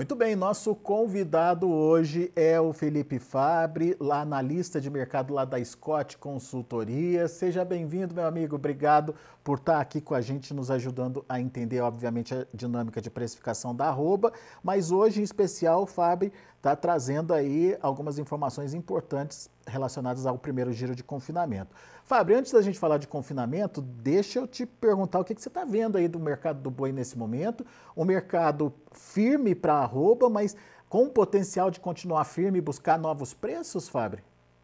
Muito bem, nosso convidado hoje é o Felipe Fabbri, lá analista de mercado lá da Scott Consultoria. Seja bem-vindo, meu amigo. Obrigado por estar aqui com a gente, nos ajudando a entender, obviamente, a dinâmica de precificação da arroba. Mas hoje, em especial, o Fabbri está trazendo aí algumas informações importantes relacionadas ao primeiro giro de confinamento. Fabbri, antes da gente falar de confinamento, deixa eu te perguntar o que você está vendo aí do mercado do boi nesse momento. Um mercado firme para a arroba, mas com potencial de continuar firme e buscar novos preços, Fabbri?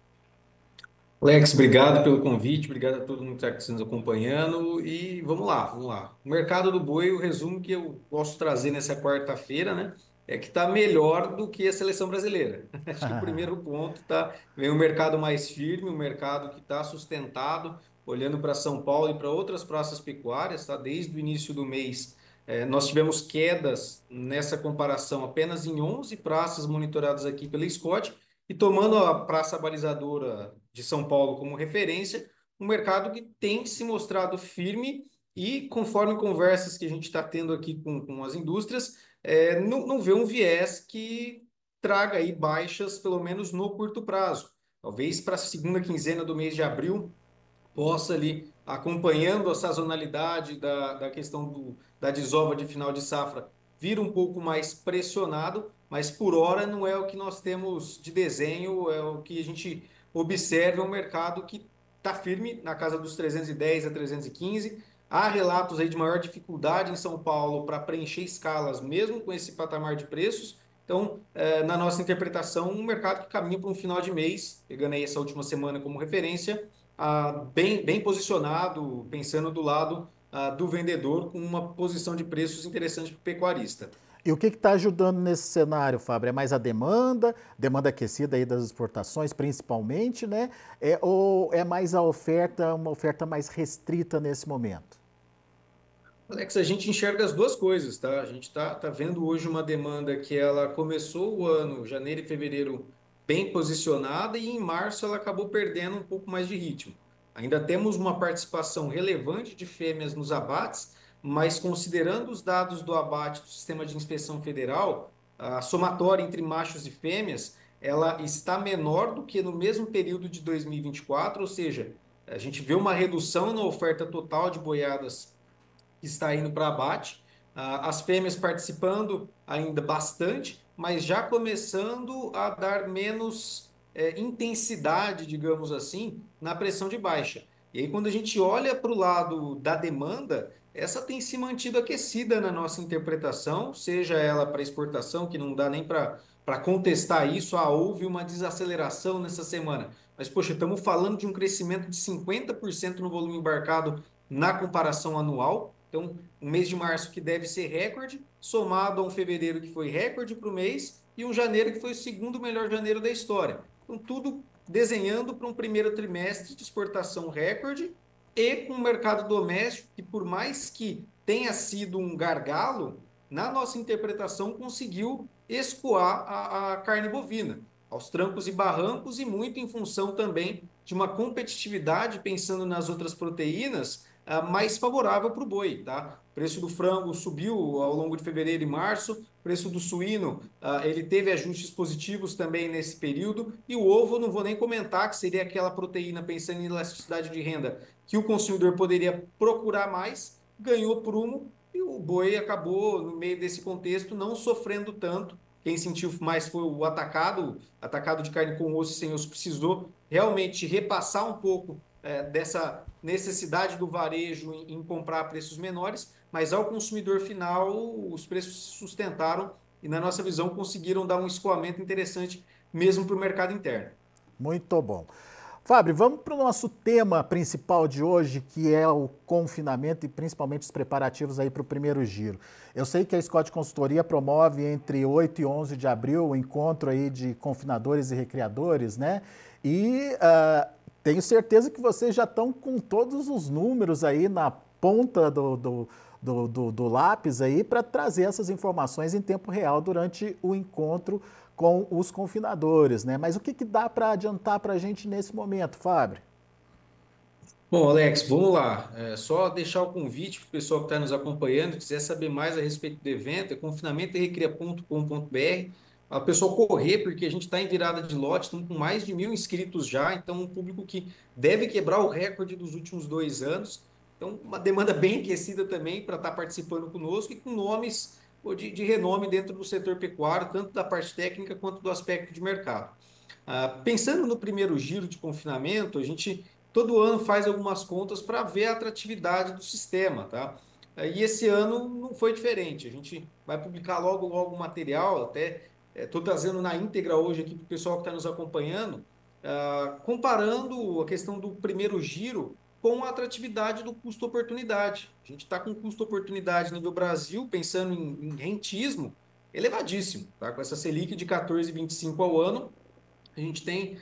Alex, obrigado pelo convite, obrigado a todo mundo que está nos acompanhando e vamos lá, vamos lá. O mercado do boi, o resumo que eu posso trazer nessa quarta-feira, né, é que está melhor do que a seleção brasileira. Acho que o primeiro ponto tá, vem um mercado mais firme, um mercado que está sustentado, olhando para São Paulo e para outras praças pecuárias, tá? Desde o início do mês, nós tivemos quedas nessa comparação apenas em 11 praças monitoradas aqui pela Scott, e tomando a praça balizadora de São Paulo como referência, um mercado que tem se mostrado firme e, conforme conversas que a gente está tendo aqui com as indústrias, não vê um viés que traga aí baixas, pelo menos no curto prazo. Talvez para a segunda quinzena do mês de abril possa ali, acompanhando a sazonalidade da questão da desova de final de safra, vir um pouco mais pressionado, mas por hora não é o que nós temos de desenho, é o que a gente observa, é um mercado que está firme na casa dos 310 a 315. Há relatos aí de maior dificuldade em São Paulo para preencher escalas, mesmo com esse patamar de preços. Então, na nossa interpretação, um mercado que caminha para um final de mês, pegando aí essa última semana como referência, bem posicionado, pensando do lado do vendedor, com uma posição de preços interessante para o pecuarista. E o que está ajudando nesse cenário, Fábio? É mais a demanda aquecida aí das exportações, principalmente, né? Ou é mais a oferta, uma oferta mais restrita nesse momento? Alex, a gente enxerga as duas coisas, tá? A gente tá vendo hoje uma demanda que ela começou o ano, janeiro e fevereiro, bem posicionada e em março ela acabou perdendo um pouco mais de ritmo. Ainda temos uma participação relevante de fêmeas nos abates, mas considerando os dados do abate do Sistema de Inspeção Federal, a somatória entre machos e fêmeas, ela está menor do que no mesmo período de 2024, ou seja, a gente vê uma redução na oferta total de boiadas que está indo para abate. As fêmeas participando ainda bastante, mas já começando a dar menos intensidade, digamos assim, na pressão de baixa. E aí, quando a gente olha para o lado da demanda, essa tem se mantido aquecida na nossa interpretação, seja ela para exportação, que não dá nem para contestar isso, houve uma desaceleração nessa semana. Mas, poxa, estamos falando de um crescimento de 50% no volume embarcado na comparação anual. Então, um mês de março que deve ser recorde, somado a um fevereiro que foi recorde para o mês e um janeiro que foi o segundo melhor janeiro da história. Então, tudo desenhando para um primeiro trimestre de exportação recorde e com o mercado doméstico que, por mais que tenha sido um gargalo, na nossa interpretação conseguiu escoar a carne bovina aos trancos e barrancos e muito em função também de uma competitividade, pensando nas outras proteínas, mais favorável para o boi, tá? O preço do frango subiu ao longo de fevereiro e março, o preço do suíno, ele teve ajustes positivos também nesse período, e o ovo, não vou nem comentar, que seria aquela proteína, pensando em elasticidade de renda, que o consumidor poderia procurar mais, ganhou prumo, e o boi acabou, no meio desse contexto, não sofrendo tanto. Quem sentiu mais foi o atacado de carne com osso e sem osso precisou realmente repassar um pouco dessa necessidade do varejo em comprar a preços menores, mas ao consumidor final os preços se sustentaram e, na nossa visão, conseguiram dar um escoamento interessante mesmo para o mercado interno. Muito bom. Fábio, vamos para o nosso tema principal de hoje, que é o confinamento e principalmente os preparativos aí para o primeiro giro. Eu sei que a Scott Consultoria promove entre 8 e 11 de abril o encontro aí de confinadores e recreadores, né? E tenho certeza que vocês já estão com todos os números aí na ponta do lápis aí para trazer essas informações em tempo real durante o encontro com os confinadores, né? Mas o que dá para adiantar para a gente nesse momento, Fábio? Bom, Alex, vamos lá. Só deixar o convite para o pessoal que está nos acompanhando, quiser saber mais a respeito do evento, é confinamentoerecria.com.br. O pessoal correr, porque a gente está em virada de lote, estamos com mais de 1.000 inscritos já, então um público que deve quebrar o recorde dos últimos 2 anos. Então, uma demanda bem aquecida também para estar participando conosco e com nomes pô, de renome dentro do setor pecuário, tanto da parte técnica quanto do aspecto de mercado. Pensando no primeiro giro de confinamento, a gente todo ano faz algumas contas para ver a atratividade do sistema, tá? E esse ano não foi diferente. A gente vai publicar logo logo o material, até estou trazendo na íntegra hoje aqui para o pessoal que está nos acompanhando, comparando a questão do primeiro giro com a atratividade do custo-oportunidade. A gente está com custo-oportunidade nível Brasil, pensando em rentismo, elevadíssimo, tá? Com essa Selic de 14,25 ao ano, a gente tem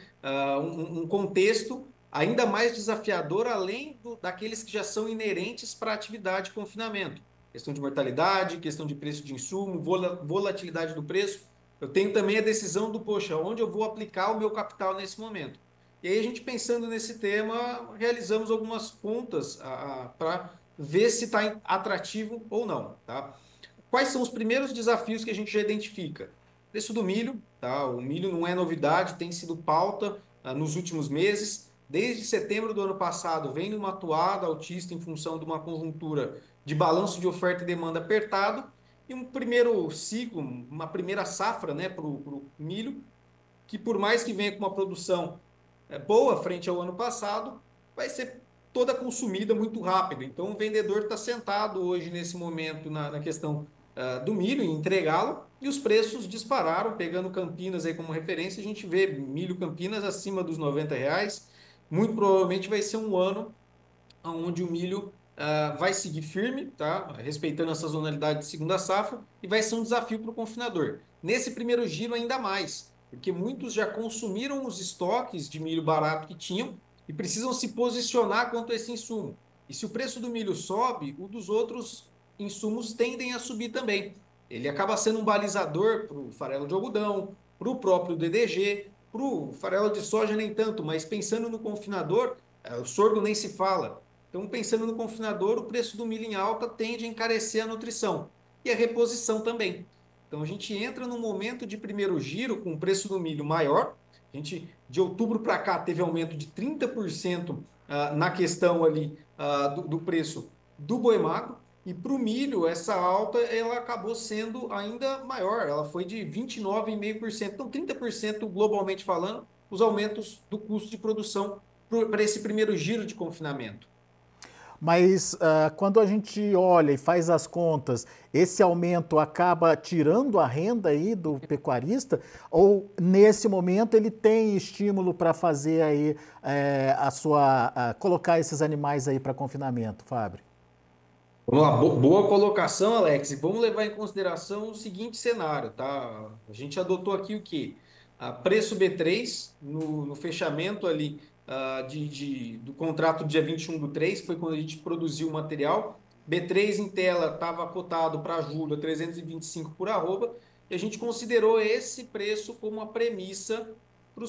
um contexto ainda mais desafiador, além daqueles que já são inerentes para a atividade de confinamento. Questão de mortalidade, questão de preço de insumo, volatilidade do preço. Eu tenho também a decisão do, poxa, onde eu vou aplicar o meu capital nesse momento. E aí a gente pensando nesse tema, realizamos algumas contas para ver se está atrativo ou não. Tá? Quais são os primeiros desafios que a gente já identifica? Preço do milho, tá? O milho não é novidade, tem sido pauta nos últimos meses. Desde setembro do ano passado, vem numa atuada altista em função de uma conjuntura de balanço de oferta e demanda apertado e um primeiro ciclo, uma primeira safra, né, para o milho, que por mais que venha com uma produção boa frente ao ano passado, vai ser toda consumida muito rápido. Então o vendedor está sentado hoje nesse momento na questão do milho, em entregá-lo, e os preços dispararam, pegando Campinas aí como referência, a gente vê milho Campinas acima dos R$ 90. Muito provavelmente vai ser um ano onde o milho vai seguir firme, tá? Respeitando a sazonalidade de segunda safra, e vai ser um desafio para o confinador. Nesse primeiro giro, ainda mais, porque muitos já consumiram os estoques de milho barato que tinham e precisam se posicionar quanto a esse insumo. E se o preço do milho sobe, o dos outros insumos tendem a subir também. Ele acaba sendo um balizador para o farelo de algodão, para o próprio DDG, para o farelo de soja nem tanto, mas pensando no confinador, o sorgo nem se fala. Então, pensando no confinador, o preço do milho em alta tende a encarecer a nutrição e a reposição também. Então, a gente entra num momento de primeiro giro com o preço do milho maior. A gente, de outubro para cá, teve aumento de 30% na questão ali do preço do boi magro. E para o milho, essa alta ela acabou sendo ainda maior, ela foi de 29,5%. Então, 30% globalmente falando, os aumentos do custo de produção para esse primeiro giro de confinamento. Mas quando a gente olha e faz as contas, esse aumento acaba tirando a renda aí do pecuarista? Ou nesse momento ele tem estímulo para fazer aí colocar esses animais aí para confinamento, Fábio? Vamos lá, boa colocação, Alex. E vamos levar em consideração o seguinte cenário, tá? A gente adotou aqui o quê? Preço B3 no fechamento ali do contrato dia 21/3, que foi quando a gente produziu o material. B3 em tela estava cotado para julho a 325 por arroba, e a gente considerou esse preço como uma premissa para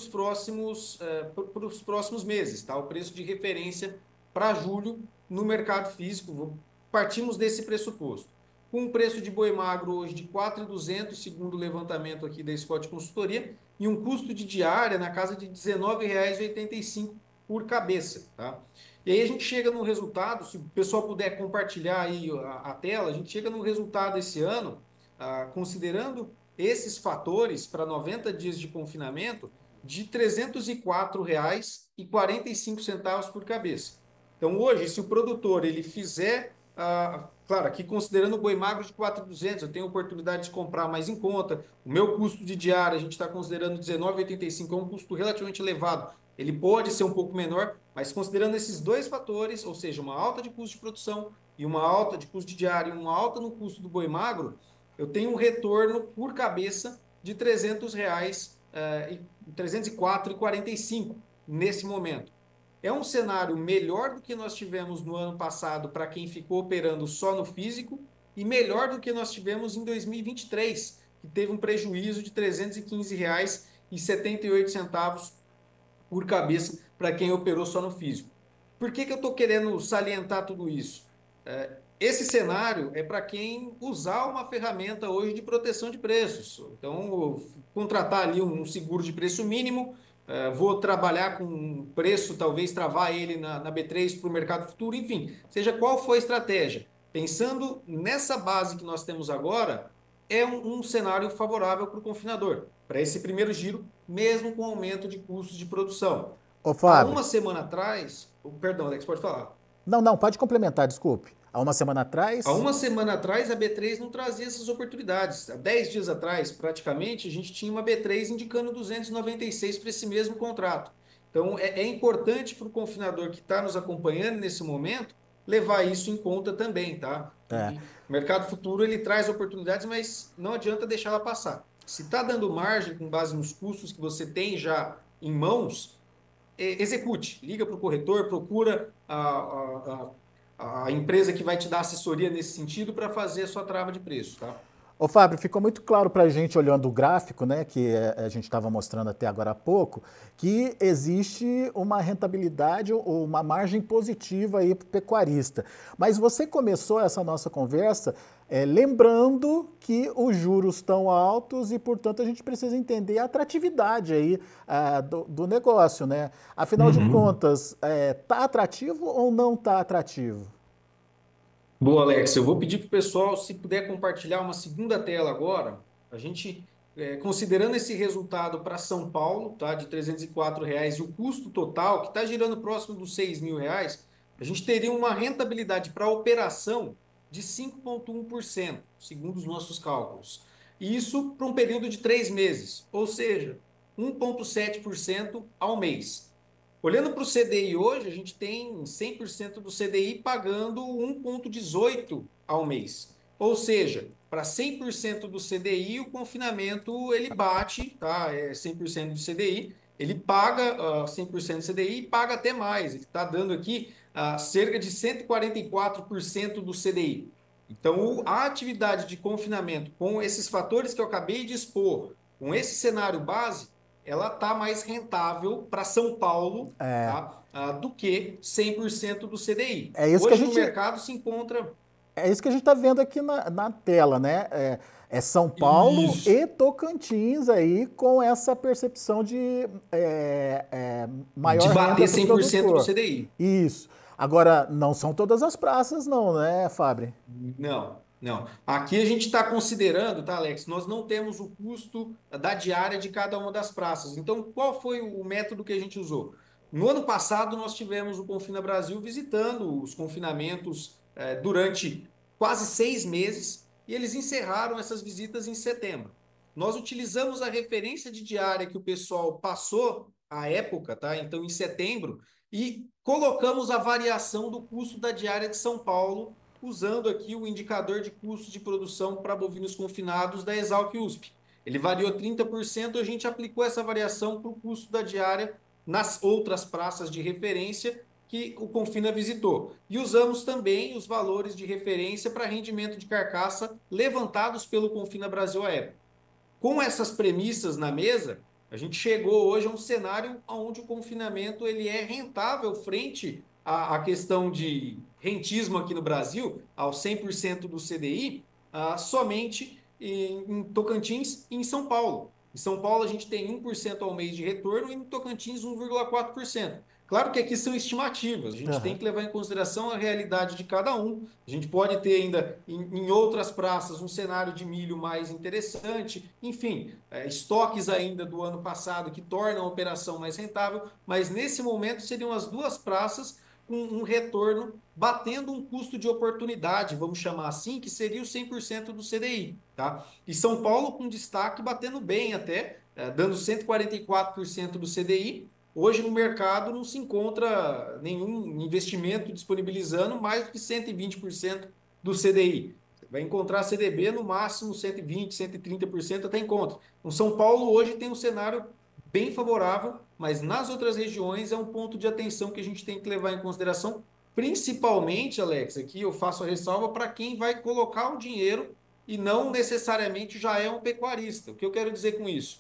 os próximos meses, tá? O preço de referência para julho no mercado físico. Partimos desse pressuposto. Com um preço de boi magro hoje de 4.200, segundo o levantamento aqui da Scott Consultoria, e um custo de diária na casa de R$19,85 por cabeça. Tá? E aí a gente chega no resultado, se o pessoal puder compartilhar aí a tela, a gente chega no resultado esse ano, considerando esses fatores para 90 dias de confinamento, de R$304,45 por cabeça. Então hoje, se o produtor ele fizer claro, aqui considerando o boi magro de 4.200, eu tenho oportunidade de comprar mais em conta. O meu custo de diária, a gente está considerando 19,85, é um custo relativamente elevado. Ele pode ser um pouco menor, mas considerando esses dois fatores, ou seja, uma alta de custo de produção e uma alta de custo de diária e uma alta no custo do boi magro, eu tenho um retorno por cabeça de R$300, 304,45 nesse momento. É um cenário melhor do que nós tivemos no ano passado para quem ficou operando só no físico e melhor do que nós tivemos em 2023, que teve um prejuízo de R$315,78 por cabeça para quem operou só no físico. Por que eu estou querendo salientar tudo isso? Esse cenário é para quem usar uma ferramenta hoje de proteção de preços. Então, contratar ali um seguro de preço mínimo, vou trabalhar com um preço, talvez travar ele na B3 para o mercado futuro, enfim, seja qual for a estratégia. Pensando nessa base que nós temos agora, é um cenário favorável para o confinador, para esse primeiro giro, mesmo com aumento de custos de produção. Ô, Há Fábio. uma semana atrás, perdão, Alex, pode falar. Não, não, pode complementar, desculpe. Há uma semana Há atrás. uma semana atrás, a B3 não trazia essas oportunidades. Há 10 dias atrás, praticamente, a gente tinha uma B3 indicando 296 para esse mesmo contrato. Então, é importante para o confinador que está nos acompanhando nesse momento levar isso em conta também, tá? É. O mercado futuro ele traz oportunidades, mas não adianta deixar ela passar. Se está dando margem com base nos custos que você tem já em mãos, execute. Liga para o corretor, procura a empresa que vai te dar assessoria nesse sentido para fazer a sua trava de preço, tá? Ô, Fábio, ficou muito claro para a gente, olhando o gráfico, né, que a gente estava mostrando até agora há pouco, que existe uma rentabilidade ou uma margem positiva aí para o pecuarista. Mas você começou essa nossa conversa lembrando que os juros estão altos e, portanto, a gente precisa entender a atratividade aí do negócio, né? Afinal de contas, tá atrativo ou não tá atrativo? Boa, Alex. Eu vou pedir para o pessoal, se puder compartilhar uma segunda tela agora, a gente, considerando esse resultado para São Paulo, tá, de R$ 304 e o custo total, que está girando próximo dos R$ 6.000, a gente teria uma rentabilidade para a operação de 5,1%, segundo os nossos cálculos. E isso para um período de 3 meses, ou seja, 1,7% ao mês. Olhando para o CDI hoje, a gente tem 100% do CDI pagando 1,18 ao mês. Ou seja, para 100% do CDI, o confinamento ele bate, tá? É 100% do CDI, ele paga 100% do CDI e paga até mais. Ele está dando aqui cerca de 144% do CDI. Então, a atividade de confinamento com esses fatores que eu acabei de expor, com esse cenário base, ela está mais rentável para São Paulo, tá? Do que 100% do CDI. É isso que a Hoje no gente mercado se encontra É isso que a gente está vendo aqui na tela, né? É São Paulo isso, e Tocantins aí com essa percepção de de maior renda bater para o 100% do produtor. CDI. Isso. Agora, não são todas as praças, não, né, Fábio? Não, não. Aqui a gente está considerando, tá, Alex? Nós não temos o custo da diária de cada uma das praças. Então, qual foi o método que a gente usou? No ano passado, nós tivemos o Confina Brasil visitando os confinamentos durante quase 6 meses e eles encerraram essas visitas em setembro. Nós utilizamos a referência de diária que o pessoal passou à época, tá? Então, em setembro, e colocamos a variação do custo da diária de São Paulo usando aqui o indicador de custo de produção para bovinos confinados da Exalc USP. Ele variou 30%, a gente aplicou essa variação para o custo da diária nas outras praças de referência que o Confina visitou. E usamos também os valores de referência para rendimento de carcaça levantados pelo Confina Brasil à época. Com essas premissas na mesa, a gente chegou hoje a um cenário onde o confinamento ele é rentável frente à questão de rentismo aqui no Brasil, ao 100% do CDI, somente em Tocantins e em São Paulo. Em São Paulo a gente tem 1% ao mês de retorno e em Tocantins 1,4%. Claro que aqui são estimativas, a gente tem Aham. que levar em consideração a realidade de cada um. A gente pode ter ainda em outras praças um cenário de milho mais interessante, enfim, estoques ainda do ano passado que tornam a operação mais rentável, mas nesse momento seriam as duas praças com um retorno batendo um custo de oportunidade, vamos chamar assim, que seria o 100% do CDI. Tá? E São Paulo com destaque batendo bem até, dando 144% do CDI. Hoje no mercado não se encontra nenhum investimento disponibilizando mais do que 120% do CDI. Você vai encontrar CDB no máximo 120, 130% até encontra. O São Paulo hoje tem um cenário bem favorável, mas nas outras regiões é um ponto de atenção que a gente tem que levar em consideração, principalmente, Alex, aqui eu faço a ressalva para quem vai colocar o dinheiro e não necessariamente já é um pecuarista. O que eu quero dizer com isso?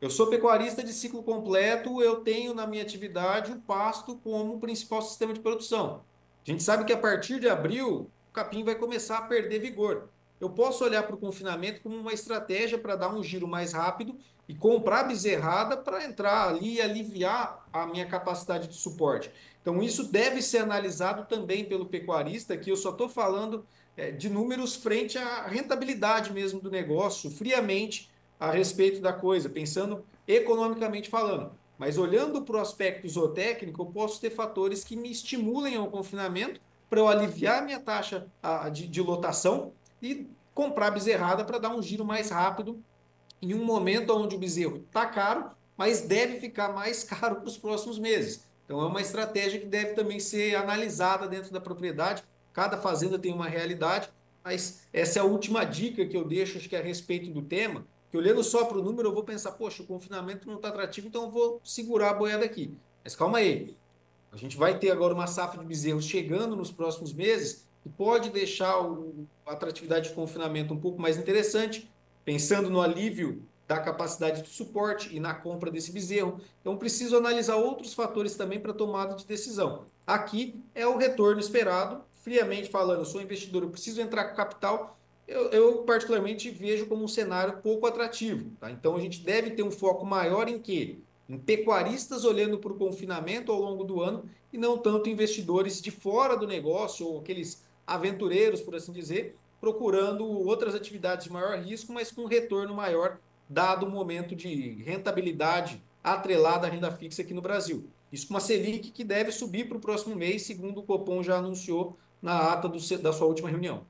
Eu sou pecuarista de ciclo completo, eu tenho na minha atividade o pasto como principal sistema de produção. A gente sabe que a partir de abril, o capim vai começar a perder vigor. Eu posso olhar para o confinamento como uma estratégia para dar um giro mais rápido e comprar bezerrada para entrar ali e aliviar a minha capacidade de suporte. Então, isso deve ser analisado também pelo pecuarista, que eu só estou falando de números frente à rentabilidade mesmo do negócio, friamente a respeito da coisa, pensando economicamente falando. Mas olhando para o aspecto zootécnico, eu posso ter fatores que me estimulem ao confinamento para eu aliviar minha taxa de lotação e comprar bezerrada para dar um giro mais rápido em um momento onde o bezerro está caro, mas deve ficar mais caro para os próximos meses. Então é uma estratégia que deve também ser analisada dentro da propriedade. Cada fazenda tem uma realidade, mas essa é a última dica que eu deixo, acho que é a respeito do tema, que olhando só para o número, eu vou pensar, poxa, o confinamento não está atrativo, então eu vou segurar a boiada aqui. Mas calma aí, a gente vai ter agora uma safra de bezerros chegando nos próximos meses que pode deixar a atratividade de confinamento um pouco mais interessante, pensando no alívio da capacidade de suporte e na compra desse bezerro. Então, preciso analisar outros fatores também para tomada de decisão. Aqui é o retorno esperado, friamente falando, eu sou investidor, eu preciso entrar com capital. Eu particularmente vejo como um cenário pouco atrativo. Tá? Então, a gente deve ter um foco maior em quê? Em pecuaristas olhando para o confinamento ao longo do ano e não tanto investidores de fora do negócio ou aqueles aventureiros, por assim dizer, procurando outras atividades de maior risco, mas com retorno maior, dado o momento de rentabilidade atrelada à renda fixa aqui no Brasil. Isso com uma Selic que deve subir para o próximo mês, segundo o Copom já anunciou na ata da sua última reunião.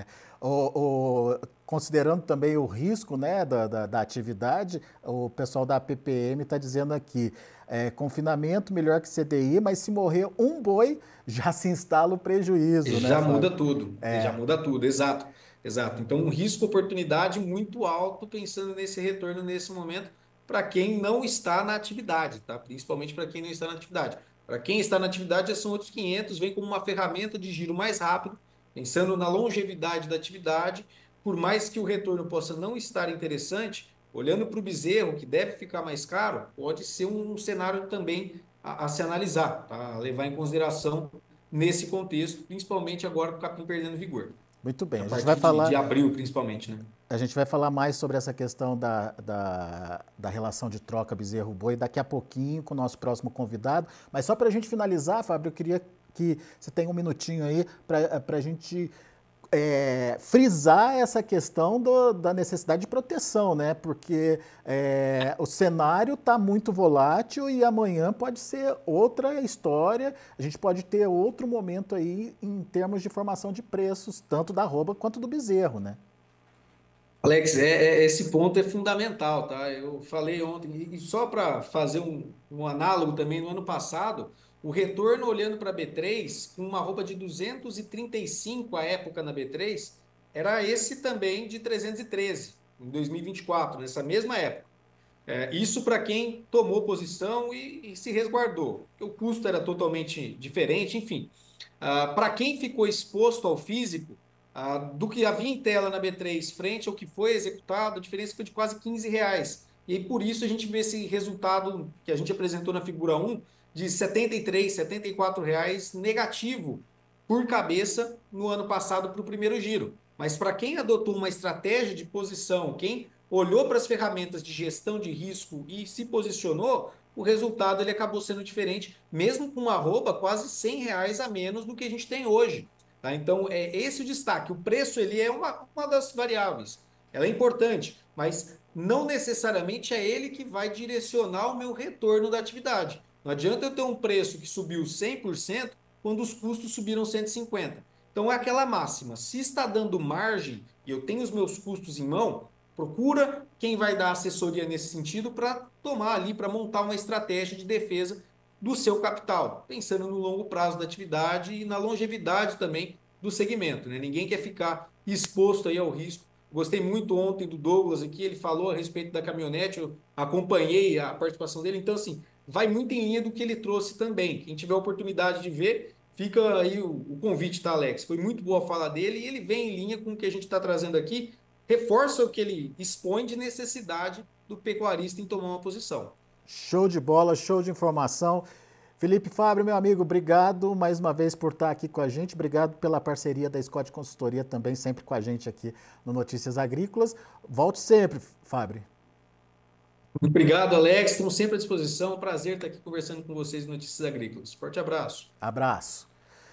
Considerando também o risco, né, da atividade, o pessoal da PPM está dizendo aqui, confinamento melhor que CDI, mas se morrer um boi, já se instala o prejuízo, né, Já Fábio? muda tudo, já muda tudo, exato, exato. Então, um risco-oportunidade muito alto pensando nesse retorno nesse momento para quem não está na atividade, tá? Principalmente para quem não está na atividade. Para quem está na atividade já são outros 500, vem como uma ferramenta de giro mais rápido, pensando na longevidade da atividade, por mais que o retorno possa não estar interessante, olhando para o bezerro, que deve ficar mais caro, pode ser um cenário também a se analisar, tá? A levar em consideração nesse contexto, principalmente agora com o capim perdendo vigor. Muito bem, A partir de falar, abril, principalmente, né? a gente vai falar mais sobre essa questão da relação de troca bezerro-boi daqui a pouquinho com o nosso próximo convidado. Mas só para a gente finalizar, Fábio, eu queria que você tenha um minutinho aí para a gente frisar essa questão da necessidade de proteção, né? Porque o cenário está muito volátil e amanhã pode ser outra história. A gente pode ter outro momento aí em termos de formação de preços, tanto da arroba quanto do bezerro, né? Alex, esse ponto é fundamental, tá? Eu falei ontem, e só para fazer um análogo também, no ano passado, o retorno olhando para a B3, com uma roupa de 235 à época na B3, era esse também de 313, em 2024, nessa mesma época. Isso para quem tomou posição e se resguardou. O custo era totalmente diferente, enfim. Para quem ficou exposto ao físico, do que havia em tela na B3 frente ao que foi executado, a diferença foi de quase R$ 15. E aí, por isso a gente vê esse resultado que a gente apresentou na figura 1 de R$ 73, R$ 74 negativo por cabeça no ano passado para o primeiro giro. Mas para quem adotou uma estratégia de posição, quem olhou para as ferramentas de gestão de risco e se posicionou, o resultado ele acabou sendo diferente, mesmo com uma arroba quase R$ 100 a menos do que a gente tem hoje. Tá? Então, é esse o destaque. O preço ele é uma das variáveis. Ela é importante, mas não necessariamente é ele que vai direcionar o meu retorno da atividade. Não adianta eu ter um preço que subiu 100% quando os custos subiram 150%. Então, é aquela máxima. Se está dando margem e eu tenho os meus custos em mão, procura quem vai dar assessoria nesse sentido para tomar ali, para montar uma estratégia de defesa do seu capital, pensando no longo prazo da atividade e na longevidade também do segmento. Né? Ninguém quer ficar exposto aí ao risco. Gostei muito ontem do Douglas aqui, ele falou a respeito da caminhonete, eu acompanhei a participação dele, então assim, vai muito em linha do que ele trouxe também. Quem tiver a oportunidade de ver, fica aí o convite, tá, Alex? Foi muito boa a fala dele e ele vem em linha com o que a gente está trazendo aqui, reforça o que ele expõe de necessidade do pecuarista em tomar uma posição. Show de bola, show de informação. Felipe Fabre, meu amigo, obrigado mais uma vez por estar aqui com a gente. Obrigado pela parceria da Scott Consultoria também, sempre com a gente aqui no Notícias Agrícolas. Volte sempre, Fabre. Obrigado, Alex. Estamos sempre à disposição. Prazer estar aqui conversando com vocês em Notícias Agrícolas. Forte abraço. Abraço.